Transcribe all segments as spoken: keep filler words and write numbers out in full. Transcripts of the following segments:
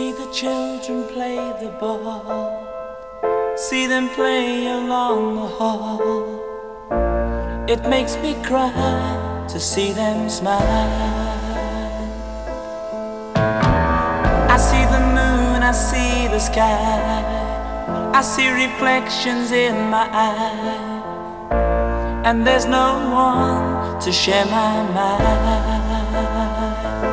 See the children play the ball, see them play along the hall. It makes me cry to see them smile. I see the moon, I see the sky, I see reflections in my eye, and there's no one to share my mind.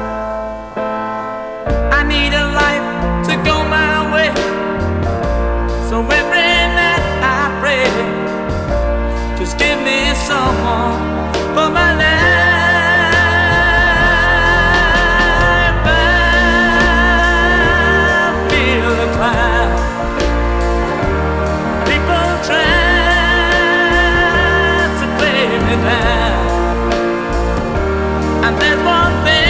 I need a life to go my way, so every night I pray, just give me someone for my life. I feel the cloud, people try to play me down, and there's one thing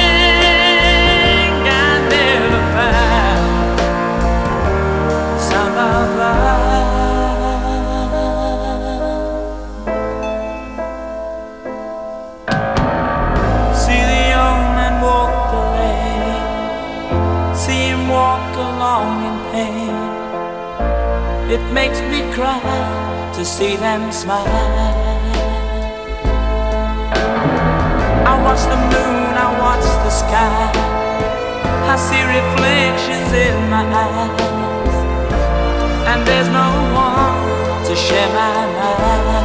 along in pain. It makes me cry to see them smile. I watch the moon, I watch the sky, I see reflections in my eyes, and there's no one to share my mind.